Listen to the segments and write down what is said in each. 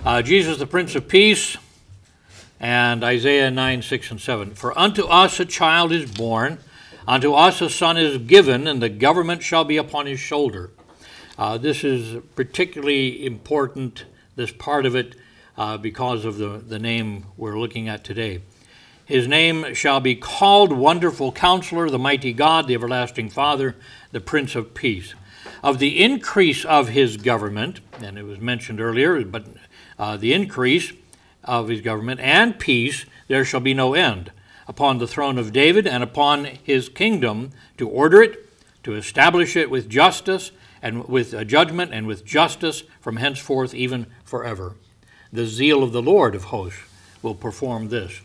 Jesus, the Prince of Peace, and Isaiah 9, 6, and 7. For unto us a child is born, unto us a son is given, and the government shall be upon his shoulder. This is particularly important, this part of it, because of the name we're looking at today. His name shall be called Wonderful Counselor, the Mighty God, the Everlasting Father, the Prince of Peace. Of the increase of his government, and it was mentioned earlier, but the increase of his government and peace, there shall be no end, upon the throne of David and upon his kingdom, to order it, to establish it with justice, and with judgment and with justice from henceforth even forever. The zeal of the Lord of hosts will perform this.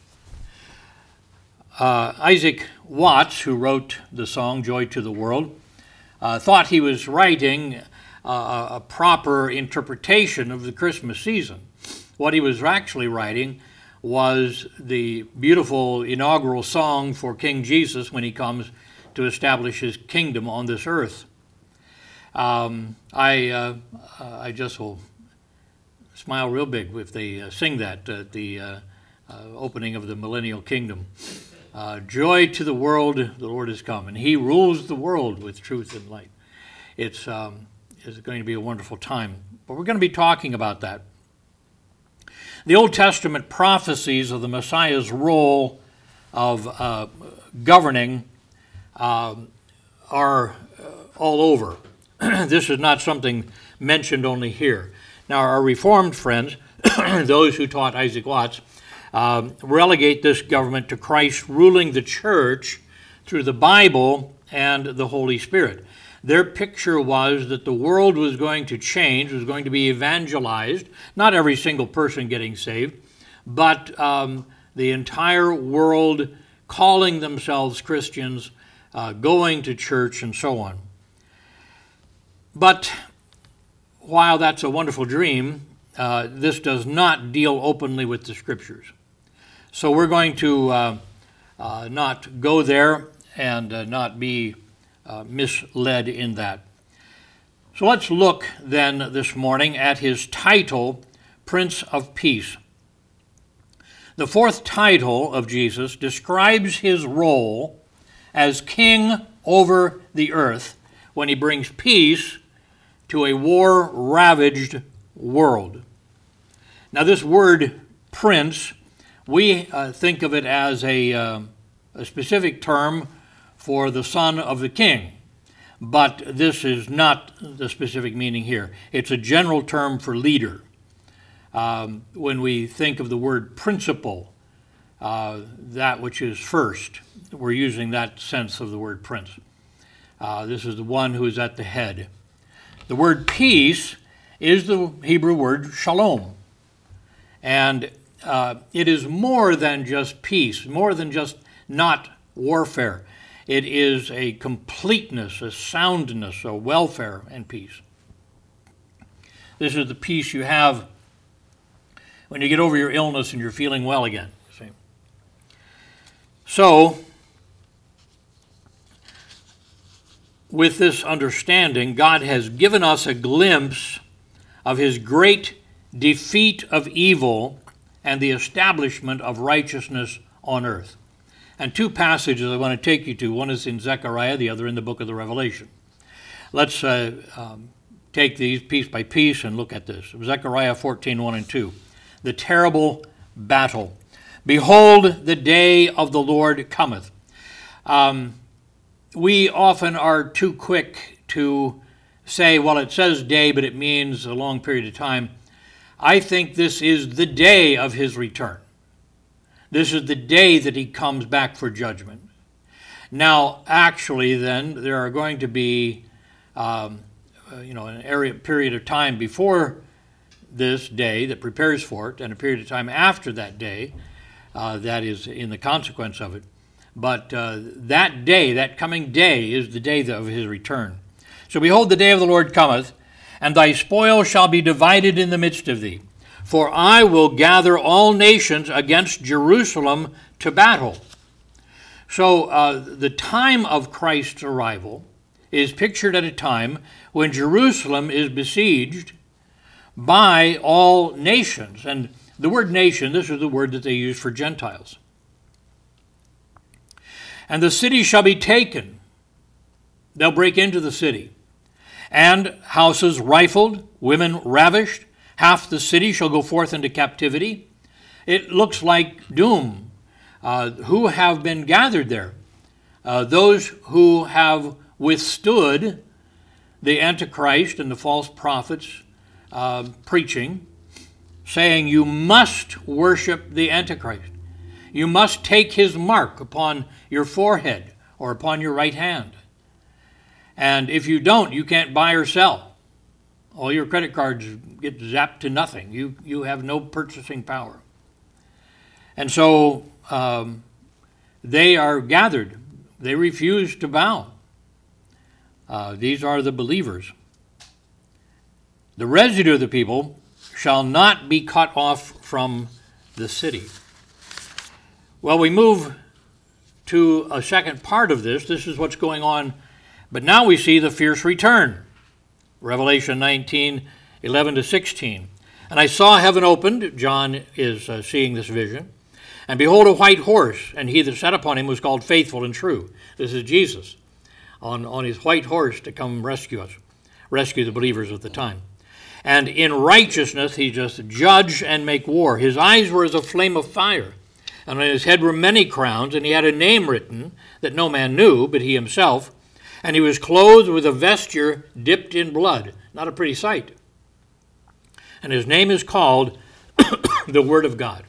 Isaac Watts, who wrote the song Joy to the World, thought he was writing a proper interpretation of the Christmas season. What he was actually writing was the beautiful inaugural song for King Jesus when he comes to establish his kingdom on this earth. I just will smile real big if they sing that at the opening of the millennial kingdom. Joy to the world, the Lord has come, and he rules the world with truth and light. It's going to be a wonderful time, but we're going to be talking about that. The Old Testament prophecies of the Messiah's role of governing are all over. This is not something mentioned only here. Now, our Reformed friends, those who taught Isaac Watts, relegate this government to Christ ruling the church through the Bible and the Holy Spirit. Their picture was that the world was going to change, was going to be evangelized, not every single person getting saved, but the entire world calling themselves Christians, going to church, and so on. But while that's a wonderful dream, this does not deal openly with the Scriptures. So we're going to not go there and not be misled in that. So let's look then this morning at his title, Prince of Peace. The fourth title of Jesus describes his role as king over the earth when he brings peace to a war-ravaged world. Now this word prince, we think of it as a specific term for the son of the king, but this is not the specific meaning here. It's a general term for leader. When we think of the word principal, that which is first, we're using that sense of the word prince. This is the one who is at the head. The word peace is the Hebrew word shalom. And it is more than just peace, more than just not warfare. It is a completeness, a soundness, a welfare and peace. This is the peace you have when you get over your illness and you're feeling well again. See? So, with this understanding, God has given us a glimpse of his great defeat of evil and the establishment of righteousness on earth. And two passages I want to take you to. One is in Zechariah, the other in the book of the Revelation. Let's take these piece by piece and look at this. Zechariah 14, 1 and 2. The terrible battle. Behold, the day of the Lord cometh. We often are too quick to say, well, it says day, but it means a long period of time. I think this is the day of his return. This is the day that he comes back for judgment. Now, actually, then, there are going to be, an period of time before this day that prepares for it, and a period of time after that day that is in the consequence of it. But that day, that coming day, is the day of his return. So behold, the day of the Lord cometh, and thy spoil shall be divided in the midst of thee. For I will gather all nations against Jerusalem to battle. So the time of Christ's arrival is pictured at a time when Jerusalem is besieged by all nations. And the word nation, this is the word that they use for Gentiles. And the city shall be taken. They'll break into the city. And houses rifled, women ravished. Half the city shall go forth into captivity. It looks like doom. Who have been gathered there? Those who have withstood the Antichrist and the false prophets preaching, saying you must worship the Antichrist. You must take his mark upon your forehead or upon your right hand. And if you don't, you can't buy or sell. All your credit cards get zapped to nothing. You have no purchasing power. And so they are gathered. They refuse to bow. These are the believers. The residue of the people shall not be cut off from the city. Well, we move to a second part of this. This is what's going on. But now we see the fierce return. Revelation 19, 11 to 16. And I saw heaven opened. John is seeing this vision. And behold, a white horse, and he that sat upon him was called Faithful and True. This is Jesus on his white horse to come rescue us, rescue the believers of the time. And in righteousness he doth judge and make war. His eyes were as a flame of fire, and on his head were many crowns, and he had a name written that no man knew but he himself. And he was clothed with a vesture dipped in blood. Not a pretty sight. And his name is called the Word of God.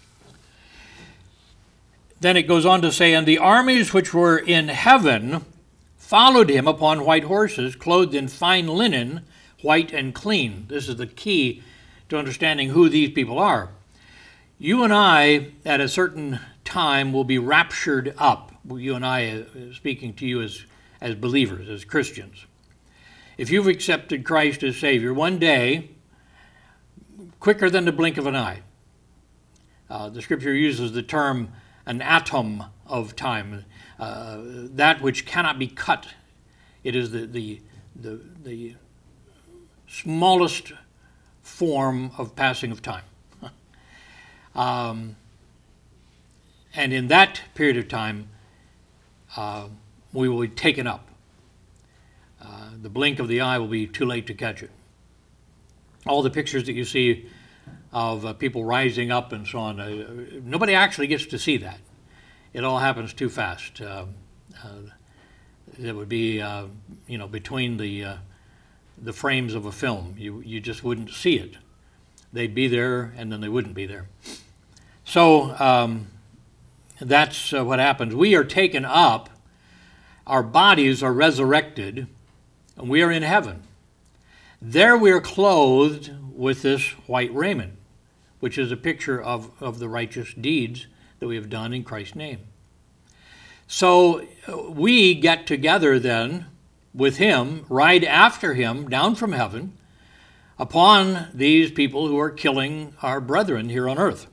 Then it goes on to say, and the armies which were in heaven followed him upon white horses, clothed in fine linen, white and clean. This is the key to understanding who these people are. You and I, at a certain time, will be raptured up. You and I, speaking to you as believers, as Christians. If you've accepted Christ as Savior, one day, quicker than the blink of an eye, the Scripture uses the term an atom of time, that which cannot be cut. It is the smallest form of passing of time. And in that period of time, we will be taken up. The blink of the eye will be too late to catch it. All the pictures that you see of people rising up and so on, nobody actually gets to see that. It all happens too fast. It would be, between the frames of a film. You just wouldn't see it. They'd be there, and then they wouldn't be there. So that's what happens. We are taken up. Our bodies are resurrected, and we are in heaven. There we are clothed with this white raiment, which is a picture of the righteous deeds that we have done in Christ's name. So we get together then with him, ride after him down from heaven upon these people who are killing our brethren here on earth.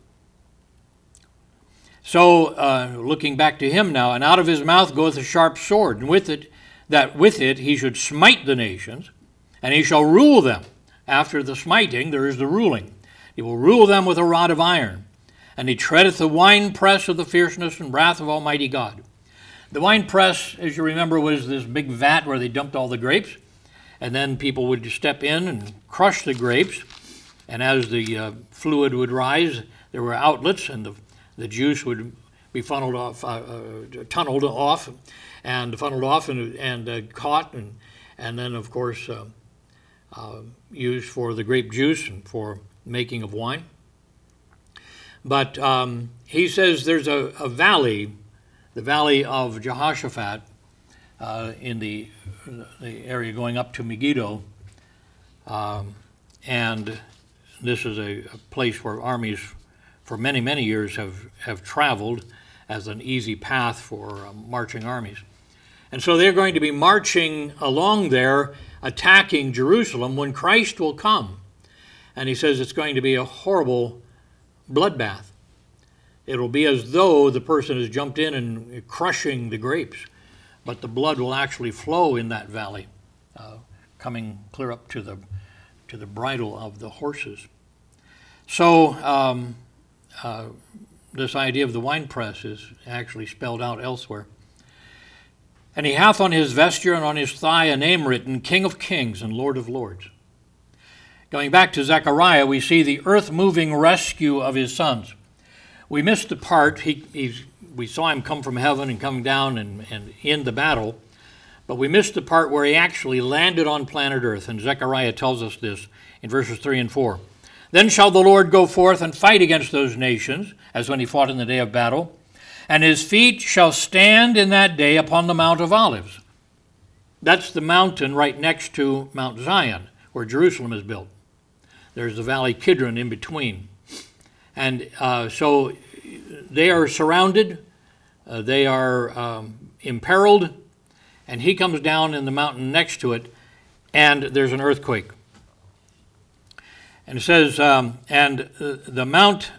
So looking back to him now, and out of his mouth goeth a sharp sword, and with it he should smite the nations, and he shall rule them. After the smiting there is the ruling. He will rule them with a rod of iron, and he treadeth the winepress of the fierceness and wrath of Almighty God. The winepress, as you remember, was this big vat where they dumped all the grapes, and then people would step in and crush the grapes, and as the fluid would rise, there were outlets, and the juice would be tunneled off and caught, and then, of course, used for the grape juice and for making of wine. But he says there's a valley, the valley of Jehoshaphat, in the area going up to Megiddo, and this is a place where armies for many, many years have traveled as an easy path for marching armies. And so they're going to be marching along there, attacking Jerusalem when Christ will come. And he says it's going to be a horrible bloodbath. It'll be as though the person has jumped in and crushing the grapes, but the blood will actually flow in that valley, coming clear up to to the bridle of the horses. So this idea of the winepress is actually spelled out elsewhere. And he hath on his vesture and on his thigh a name written, King of Kings and Lord of Lords. Going back to Zechariah, we see the earth-moving rescue of his sons. We missed the part, we saw him come from heaven and come down and end the battle, but we missed the part where he actually landed on planet Earth, and Zechariah tells us this in verses 3 and 4. Then shall the Lord go forth and fight against those nations, as when he fought in the day of battle, and his feet shall stand in that day upon the Mount of Olives. That's the mountain right next to Mount Zion, where Jerusalem is built. There's the Valley Kidron in between. And so they are surrounded, they are imperiled, and he comes down in the mountain next to it, and there's an earthquake. And it says, and the mount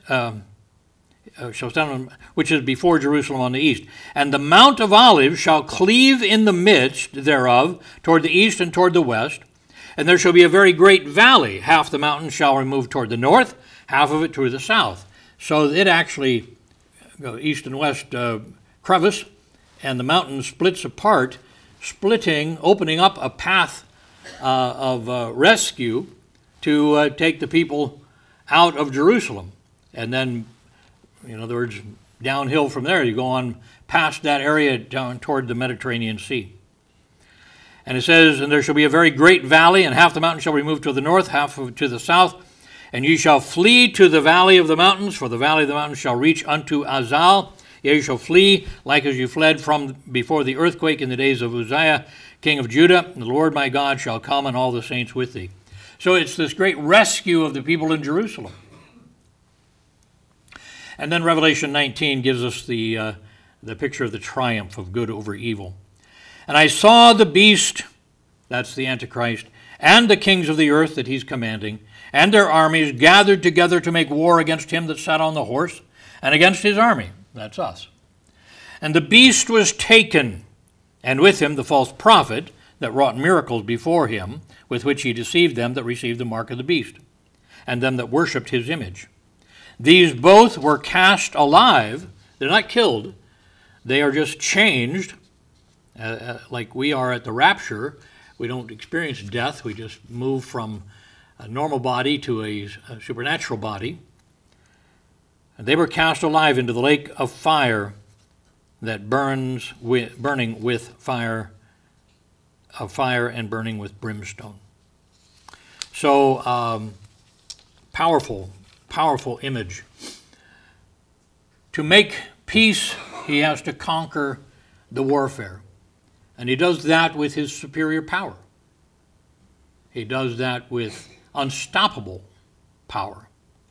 shall stand, which is before Jerusalem on the east. And the Mount of Olives shall cleave in the midst thereof toward the east and toward the west. And there shall be a very great valley. Half the mountain shall remove toward the north, half of it toward the south. So it actually, east and west crevice, and the mountain splits apart, opening up a path of rescue to take the people out of Jerusalem. And then, in other words, downhill from there, you go on past that area down toward the Mediterranean Sea. And it says, and there shall be a very great valley, and half the mountain shall be removed to the north, half of it to the south. And ye shall flee to the valley of the mountains, for the valley of the mountains shall reach unto Azal. Yea, you shall flee like as you fled from before the earthquake in the days of Uzziah, king of Judah. And the Lord my God shall come, and all the saints with thee. So it's this great rescue of the people in Jerusalem. And then Revelation 19 gives us the picture of the triumph of good over evil. And I saw the beast, that's the Antichrist, and the kings of the earth that he's commanding, and their armies gathered together to make war against him that sat on the horse, and against his army, that's us. And the beast was taken, and with him the false prophet that wrought miracles before him, with which he deceived them that received the mark of the beast, and them that worshipped his image. These both were cast alive. They're not killed. They are just changed, like we are at the rapture. We don't experience death. We just move from a normal body to a supernatural body. And they were cast alive into the lake of fire that burning with fire, of fire and burning with brimstone. So powerful image. To make peace, he has to conquer the warfare. And he does that with his superior power. He does that with unstoppable power.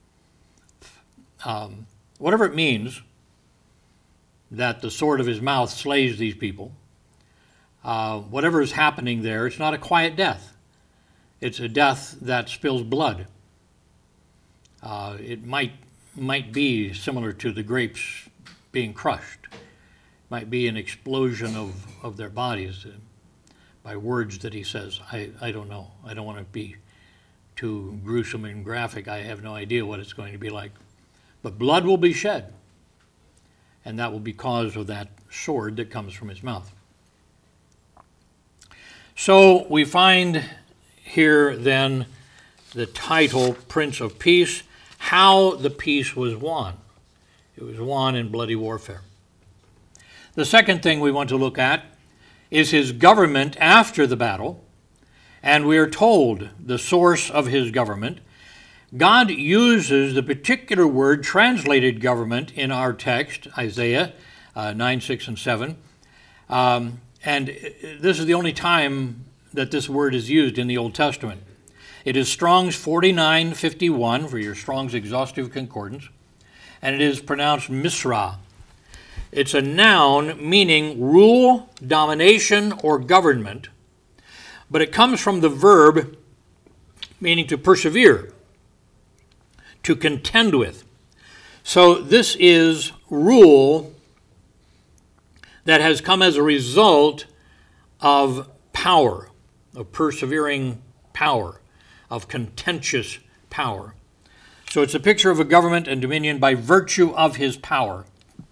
Whatever it means that the sword of his mouth slays these people, whatever is happening there, it's not a quiet death. It's a death that spills blood. It might be similar to the grapes being crushed. It might be an explosion of their bodies by words that he says. I don't know. I don't want to be too gruesome and graphic. I have no idea what it's going to be like. But blood will be shed, and that will be because of that sword that comes from his mouth. So we find here then the title, Prince of Peace, how the peace was won. It was won in bloody warfare. The second thing we want to look at is his government after the battle, and we are told the source of his government. God uses the particular word translated government in our text, Isaiah 9, 6, and 7. And this is the only time that this word is used in the Old Testament. It is Strong's 4951 for your Strong's Exhaustive Concordance, and it is pronounced Misra. It's a noun meaning rule, domination, or government, but it comes from the verb meaning to persevere, to contend with. So this is rule that has come as a result of power, of persevering power, of contentious power. So it's a picture of a government and dominion by virtue of his power.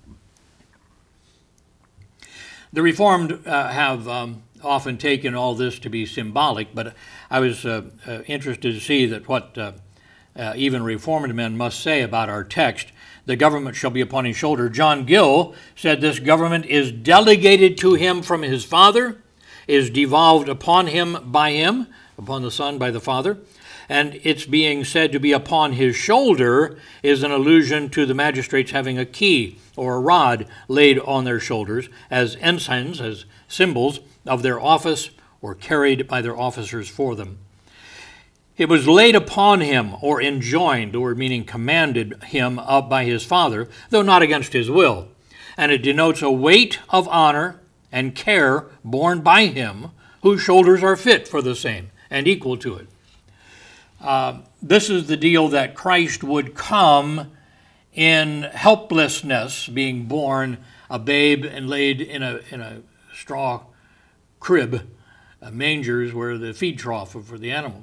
The Reformed have often taken all this to be symbolic, but I was interested to see that what even Reformed men must say about our text, the government shall be upon his shoulder. John Gill said this government is delegated to him from his Father, is devolved upon him by him, upon the Son by the Father, and its being said to be upon his shoulder is an allusion to the magistrates having a key or a rod laid on their shoulders as ensigns, as symbols of their office or carried by their officers for them. It was laid upon him or enjoined, or meaning commanded him up by his Father, though not against his will. And it denotes a weight of honor and care borne by him whose shoulders are fit for the same and equal to it. This is the deal that Christ would come in helplessness, being born a babe and laid in a straw crib, mangers where the feed trough for the animals.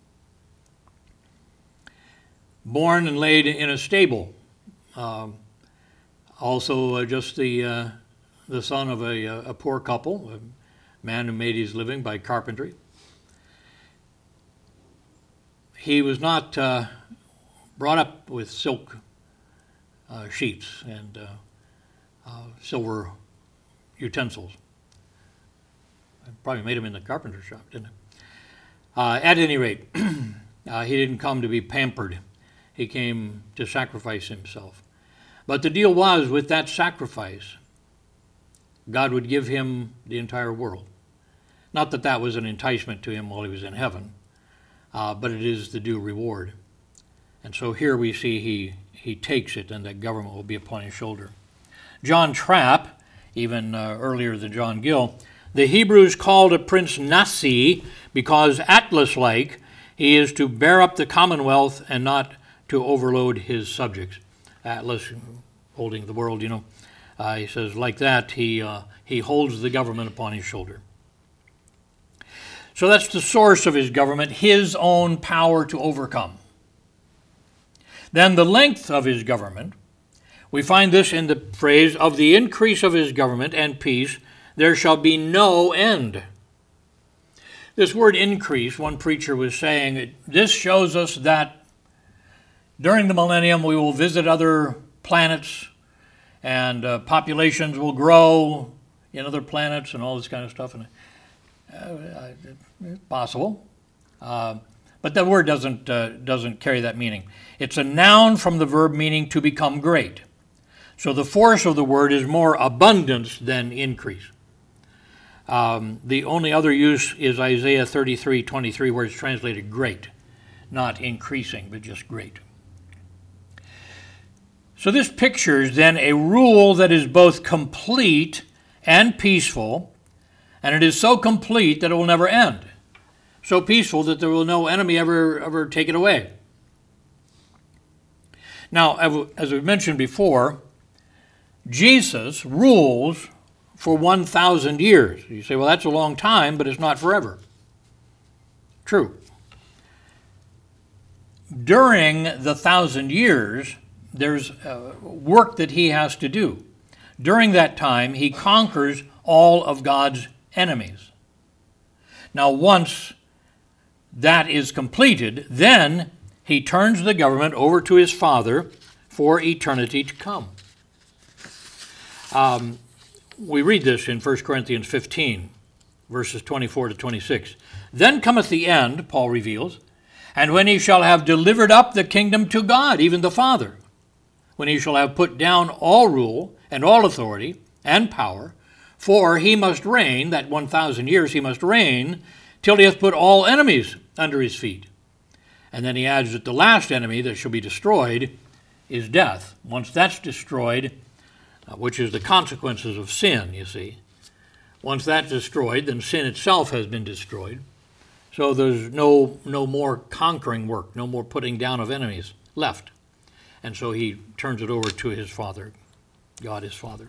Born and laid in a stable. Also just the son of a poor couple, a man who made his living by carpentry. He was not brought up with silk sheets and silver utensils. I probably made him in the carpenter shop, didn't I? At any rate, he didn't come to be pampered. He came to sacrifice himself. But the deal was, with that sacrifice, God would give him the entire world. Not that that was an enticement to him while he was in heaven, but it is the due reward. And so here we see he takes it, and that government will be upon his shoulder. John Trapp, even earlier than John Gill, the Hebrews called a prince Nasi because Atlas-like he is to bear up the commonwealth and not to overload his subjects. Atlas holding the world, he says like that he holds the government upon his shoulder. So that's the source of his government, his own power to overcome. Then the length of his government, we find this in the phrase, of the increase of his government and peace, there shall be no end. This word increase, one preacher was saying, this shows us that during the millennium we will visit other planets and populations will grow in other planets and all this kind of stuff. And it's possible. But that word doesn't carry that meaning. It's a noun from the verb meaning to become great. So the force of the word is more abundance than increase. The only other use is Isaiah 33:23, where it's translated great, not increasing, but just great. So this pictures then a rule that is both complete and peaceful, and it is so complete that it will never end. So peaceful that there will no enemy ever take it away. Now, as we mentioned before, Jesus rules for 1,000 years. You say, well, that's a long time, but it's not forever. True. During the 1,000 years, there's work that he has to do. During that time, he conquers all of God's enemies. Now, once that is completed, then he turns the government over to his Father for eternity to come. We read this in 1 Corinthians 15, verses 24 to 26. Then cometh the end, Paul reveals, and when he shall have delivered up the kingdom to God, even the Father, when he shall have put down all rule and all authority and power, for he must reign, that 1,000 years he must reign, till he hath put all enemies under his feet. And then he adds that the last enemy that shall be destroyed is death. Once that's destroyed, which is the consequences of sin, you see. Once that's destroyed, then sin itself has been destroyed. So there's no more conquering work, no more putting down of enemies left. And so he turns it over to his Father, God his Father.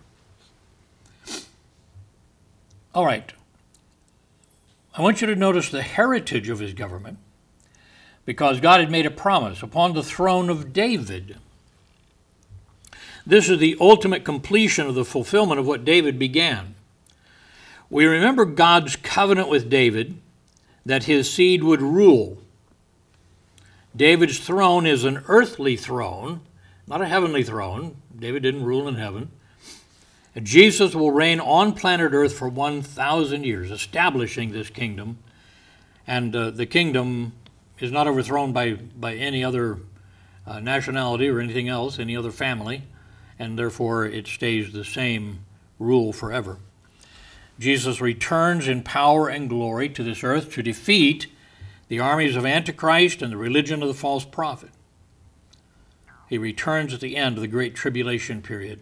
All right. I want you to notice the heritage of his government. because God had made a promise upon the throne of David. This is the ultimate completion of the fulfillment of what David began. We remember God's covenant with David that his seed would rule. David's throne is an earthly throne, not a heavenly throne. David didn't rule in heaven. And Jesus will reign on planet Earth for 1,000 years, establishing this kingdom. And the kingdom is not overthrown by any other nationality or anything else, any other family, and therefore it stays the same rule forever. Jesus returns in power and glory to this earth to defeat the armies of Antichrist and the religion of the false prophet. He returns at the end of the Great Tribulation period.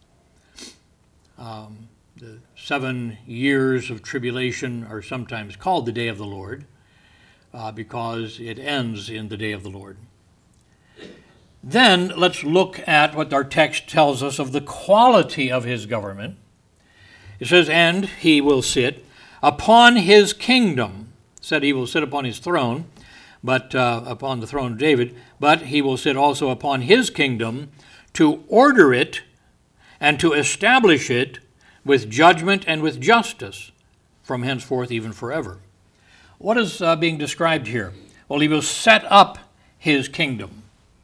The 7 years of tribulation are sometimes called the day of the Lord because it ends in the day of the Lord. Then let's look at what our text tells us of the quality of his government. It says, and he will sit upon his kingdom. It said he will sit upon his throne, but upon the throne of David, but he will sit also upon his kingdom to order it and to establish it with judgment and with justice from henceforth even forever. What is being described here? Well, he will set up his kingdom.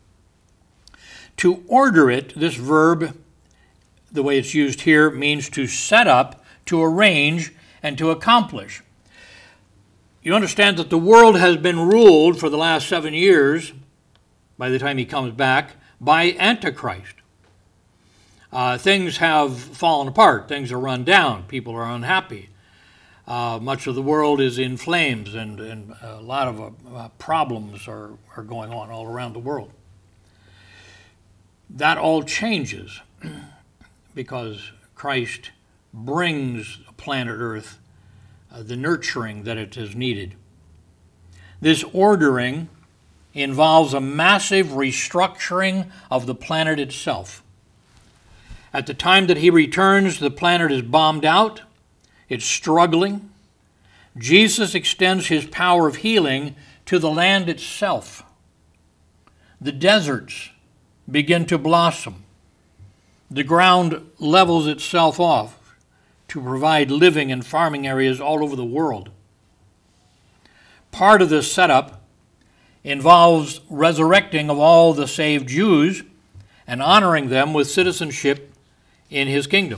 To order it, this verb, the way it's used here, means to set up, to arrange, and to accomplish. You understand that the world has been ruled for the last 7 years, by the time he comes back, by Antichrist. Things have fallen apart. Things are run down. People are unhappy. Much of the world is in flames, and a lot of problems are going on all around the world. That all changes because Christ brings planet Earth the nurturing that it has needed. This ordering involves a massive restructuring of the planet itself. At the time that he returns, the planet is bombed out. It's struggling. Jesus extends his power of healing to the land itself. The deserts begin to blossom. The ground levels itself off to provide living and farming areas all over the world. Part of this setup involves resurrecting of all the saved Jews and honoring them with citizenship in his kingdom.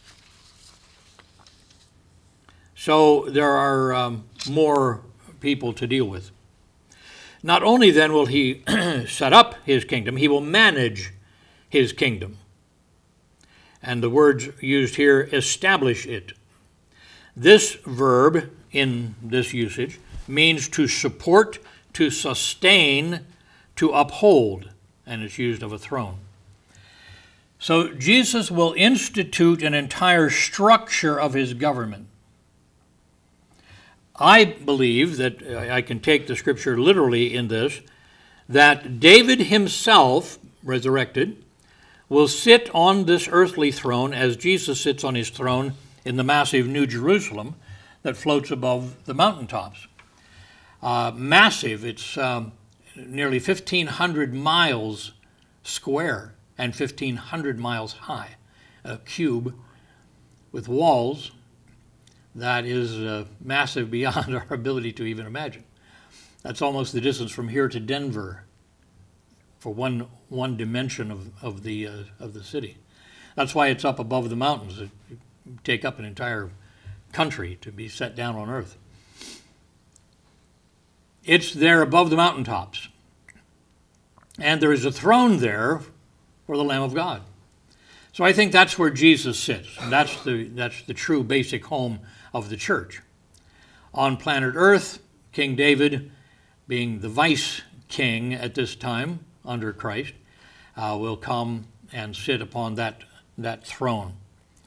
So there are more people to deal with. Not only then will he set up his kingdom, he will manage his kingdom. And the words used here, establish it. This verb in this usage means to support, to sustain, to uphold, and it's used of a throne. So Jesus will institute an entire structure of his government. I believe that I can take the scripture literally in this, that David himself, resurrected, will sit on this earthly throne as Jesus sits on his throne in the massive New Jerusalem that floats above the mountaintops. Massive, it's nearly 1,500 miles square and 1,500 miles high, a cube with walls that is massive beyond our ability to even imagine. That's almost the distance from here to Denver for one dimension of the city. That's why it's up above the mountains. It take up an entire country to be set down on earth. It's there above the mountaintops. And there is a throne there for the Lamb of God. So I think that's where Jesus sits. And that's the true basic home of the church. On planet Earth, King David, being the vice king at this time under Christ, will come and sit upon that throne,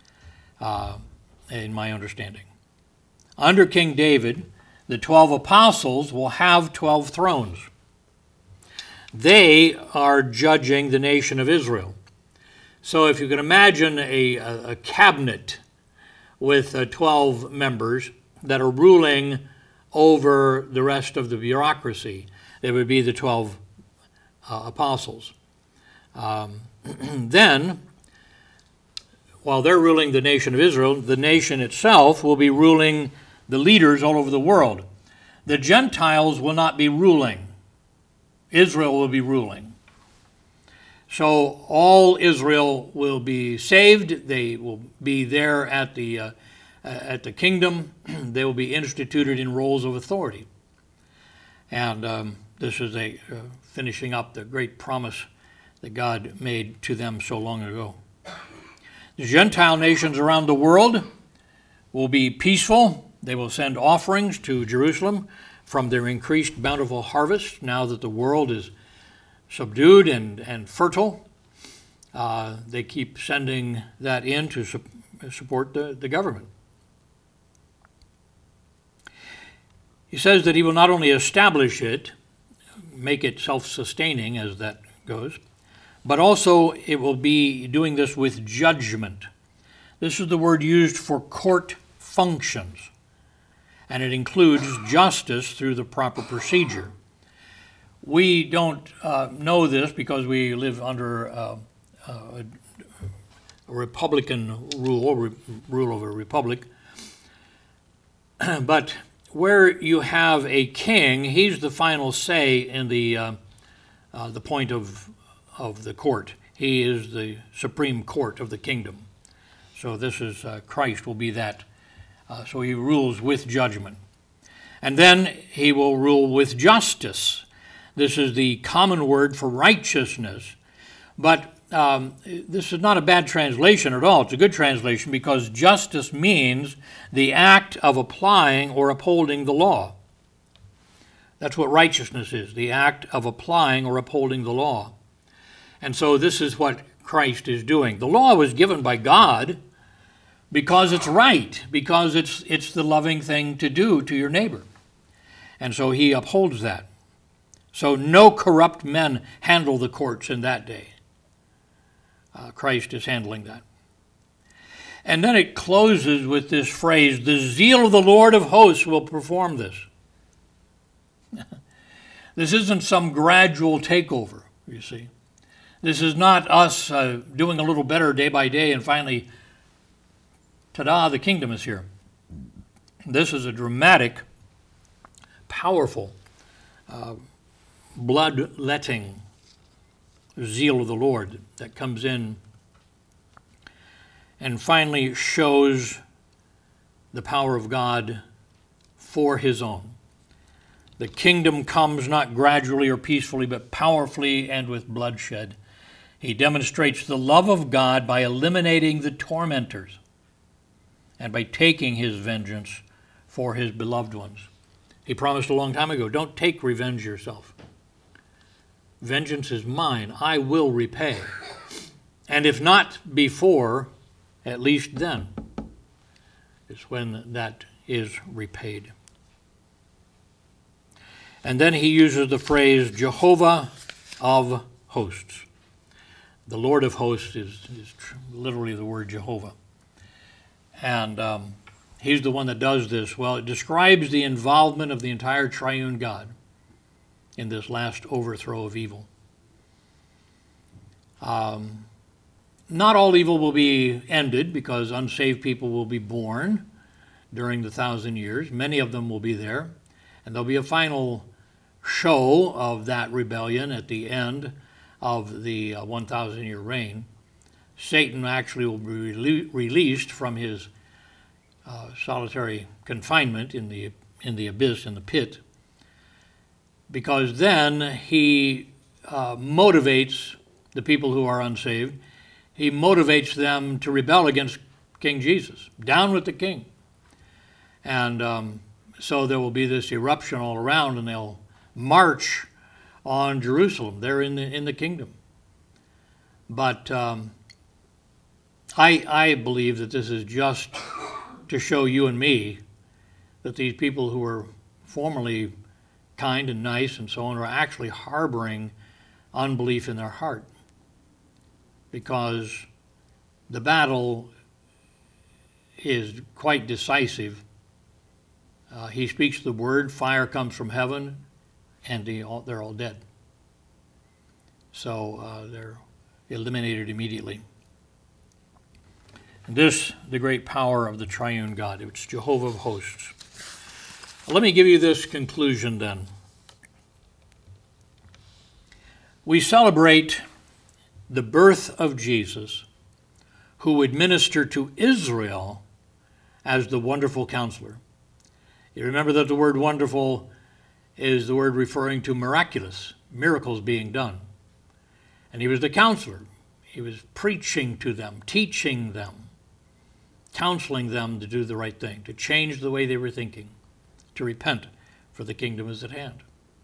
in my understanding. Under King David, the 12 apostles will have 12 thrones. They are judging the nation of Israel. So if you can imagine a cabinet with 12 members that are ruling over the rest of the bureaucracy, They would be the 12 apostles. Then, while they're ruling the nation of Israel, the nation itself will be ruling the leaders all over the world. The Gentiles will not be ruling. Israel will be ruling. So all Israel will be saved. They will be there at the kingdom. They will be instituted in roles of authority. And this is finishing up the great promise that God made to them so long ago. The Gentile nations around the world will be peaceful. They will send offerings to Jerusalem from their increased bountiful harvest now that the world is subdued and fertile. They keep sending that in to support the government. He says that he will not only establish it, make it self-sustaining as that goes, but also it will be doing this with judgment. This is the word used for court functions, and it includes justice through the proper procedure. We don't know this because we live under a Republican rule of a republic, but where you have a king, he's the final say in the point of the court. He is the supreme court of the kingdom. So this is Christ will be that. So he rules with judgment. And then he will rule with justice. This is the common word for righteousness. But this is not a bad translation at all. It's a good translation because justice means the act of applying or upholding the law. That's what righteousness is, the act of applying or upholding the law. And so this is what Christ is doing. The law was given by God because it's right, because it's the loving thing to do to your neighbor. And so he upholds that. So no corrupt men handle the courts in that day. Christ is handling that. And then it closes with this phrase, the zeal of the Lord of hosts will perform this. This isn't some gradual takeover, you see. This is not us doing a little better day by day and finally, ta-da, the kingdom is here. This is a dramatic, powerful, bloodletting zeal of the Lord that comes in and finally shows the power of God for his own. The kingdom comes not gradually or peacefully, but powerfully and with bloodshed. He demonstrates the love of God by eliminating the tormentors and by taking his vengeance for his beloved ones. He promised a long time ago, don't take revenge yourself. Vengeance is mine, I will repay. And if not before, at least then is when that is repaid. And then he uses the phrase Jehovah of hosts. The Lord of hosts is literally the word Jehovah. And he's the one that does this. Well, it describes the involvement of the entire triune God in this last overthrow of evil. Not all evil will be ended because unsaved people will be born during the 1,000 years. Many of them will be there. And there'll be a final show of that rebellion at the end of the 1,000-year reign. Satan actually will be released from his solitary confinement in the abyss, in the pit, because then he motivates the people who are unsaved. He motivates them to rebel against King Jesus. Down with the king. And so there will be this eruption all around, and they'll march on Jerusalem. They're in the kingdom. But I believe that this is just to show you and me that these people who were formerly kind and nice and so on are actually harboring unbelief in their heart, because the battle is quite decisive. He speaks the word, fire comes from heaven, and they're all dead. So they're eliminated immediately. And this, the great power of the triune God. It's Jehovah of hosts. Let me give you this conclusion then. We celebrate the birth of Jesus, who would minister to Israel as the wonderful counselor. You remember that the word wonderful is the word referring to miraculous, miracles being done. And he was the counselor. He was preaching to them, teaching them, counseling them to do the right thing, to change the way they were thinking, to repent, for the kingdom is at hand.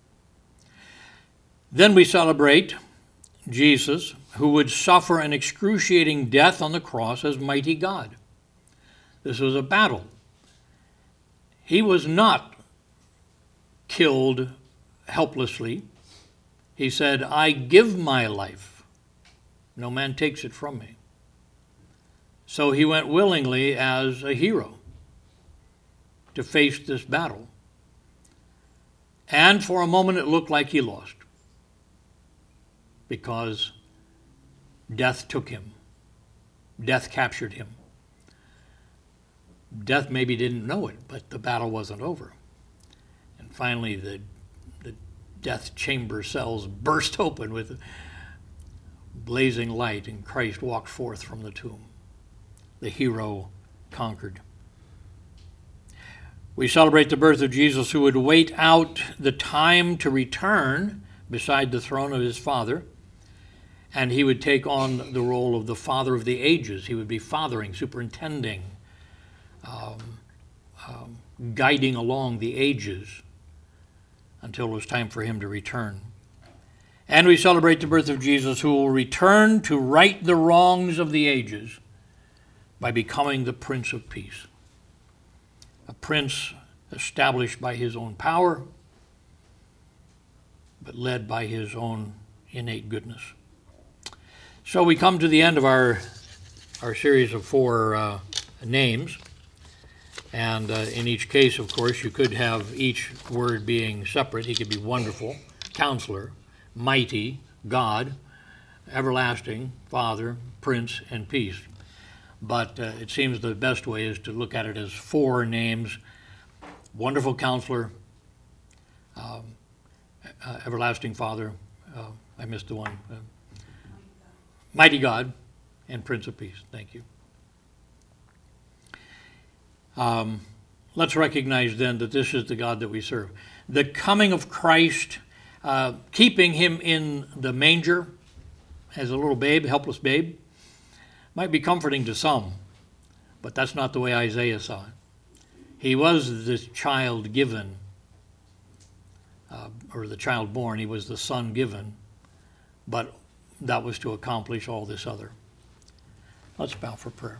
Then we celebrate Jesus, who would suffer an excruciating death on the cross as mighty God. This was a battle. He was not killed helplessly. He said, I give my life. No man takes it from me. So he went willingly as a hero to face this battle. And for a moment it looked like he lost, because death took him. Death captured him. Death maybe didn't know it, but the battle wasn't over. And finally the death chamber cells burst open with blazing light, and Christ walked forth from the tomb. The hero conquered. We celebrate the birth of Jesus, who would wait out the time to return beside the throne of his Father, and he would take on the role of the Father of the ages. He would be fathering, superintending, guiding along the ages until it was time for him to return. And we celebrate the birth of Jesus, who will return to right the wrongs of the ages by becoming the Prince of Peace. A prince established by his own power, but led by his own innate goodness. So we come to the end of our series of 4 names. And in each case, of course, you could have each word being separate. He could be wonderful, counselor, mighty, God, everlasting, Father, Prince, and Peace. But it seems the best way is to look at it as 4 names: wonderful counselor, everlasting Father, I missed the one, mighty God, and Prince of Peace. Thank you. Let's recognize then that this is the God that we serve. The coming of Christ, keeping him in the manger as a little babe, helpless babe, might be comforting to some, but that's not the way Isaiah saw it. He was the child given, or the child born. He was the son given, but that was to accomplish all this other. Let's bow for prayer.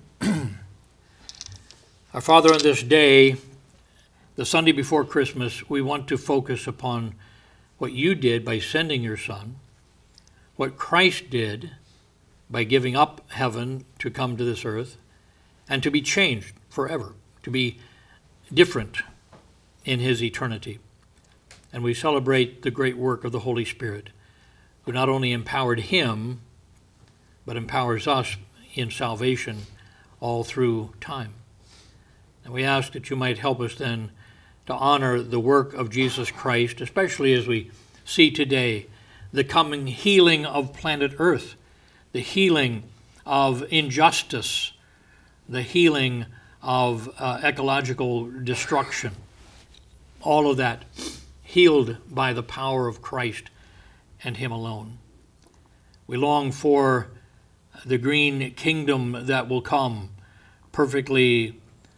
Our Father, on this day, the Sunday before Christmas, we want to focus upon what you did by sending your Son, what Christ did by giving up heaven to come to this earth, and to be changed forever, to be different in his eternity. And we celebrate the great work of the Holy Spirit, who not only empowered him, but empowers us in salvation all through time. And we ask that you might help us then to honor the work of Jesus Christ, especially as we see today the coming healing of planet Earth, the healing of injustice, the healing of ecological destruction. All of that healed by the power of Christ and him alone. We long for the green kingdom that will come, perfectly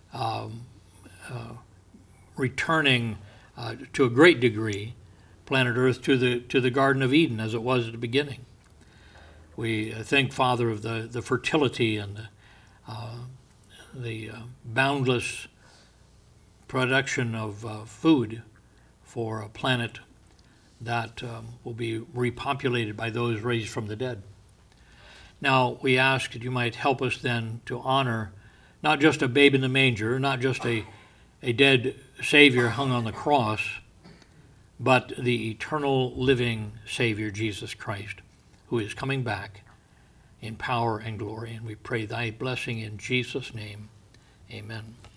returning to a great degree planet Earth to the Garden of Eden as it was at the beginning. We thank, Father, of the fertility and the boundless production of food for a planet that will be repopulated by those raised from the dead. Now, we ask that you might help us then to honor not just a babe in the manger, not just a dead Savior hung on the cross, but the eternal living Savior, Jesus Christ, who is coming back in power and glory. And we pray thy blessing in Jesus' name. Amen.